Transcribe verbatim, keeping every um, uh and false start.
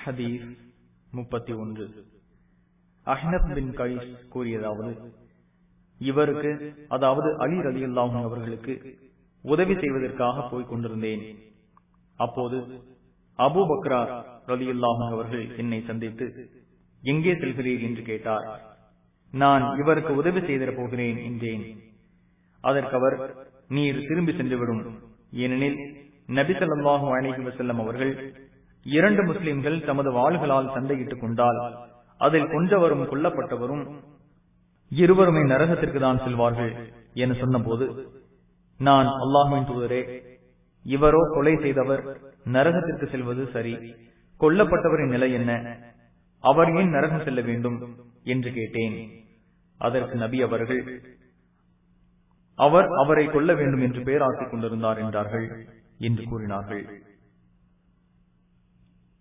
ஹதீஸ் முப்பத்தி ஒன்று. அஹ்னப் பின் கைஸ் கூறியதாவது, இவருக்கு, அதாவது அலி ரலியல்லாஹு அன்ஹு அவர்களுக்கு உதவி செய்வதற்காக போய்க் கொண்டிருந்தேன். அப்போது அபூ பக்ரா ரலியல்லாஹு அன்ஹு அவர்கள் என்னை சந்தித்து, எங்கே செல்கிறீர் என்று கேட்டார். நான் இவருக்கு உதவி செய்திட போகிறேன் என்றேன். அதற்கு அவர், நீர் திரும்பி சென்றுவிடும், ஏனெனில் நபி ஸல்லல்லாஹு அலைஹி வஸல்லம் அவர்கள் இரண்டு முஸ்லிம்கள் தமது வாள்களால் சண்டையிட்டுக் கொண்டால் அதில் கொன்றவரும் கொல்லப்பட்டவரும் இருவருமே நரகத்திற்கு தான் செல்வார்கள் என சொன்ன போது, நான் அல்லாஹ்வின் தூதரே, இவரோ கொலை செய்தவர், நரகத்திற்கு செல்வது சரி, கொல்லப்பட்டவரின் நிலை என்ன, அவர் ஏன் நரகம் செல்ல வேண்டும் என்று கேட்டேன். அதற்கு நபி அவர்கள், அவர் அவரை கொல்ல வேண்டும் என்று பேராசிக் கொண்டிருந்தார் என்றார்கள் என்று கூறினார்கள்.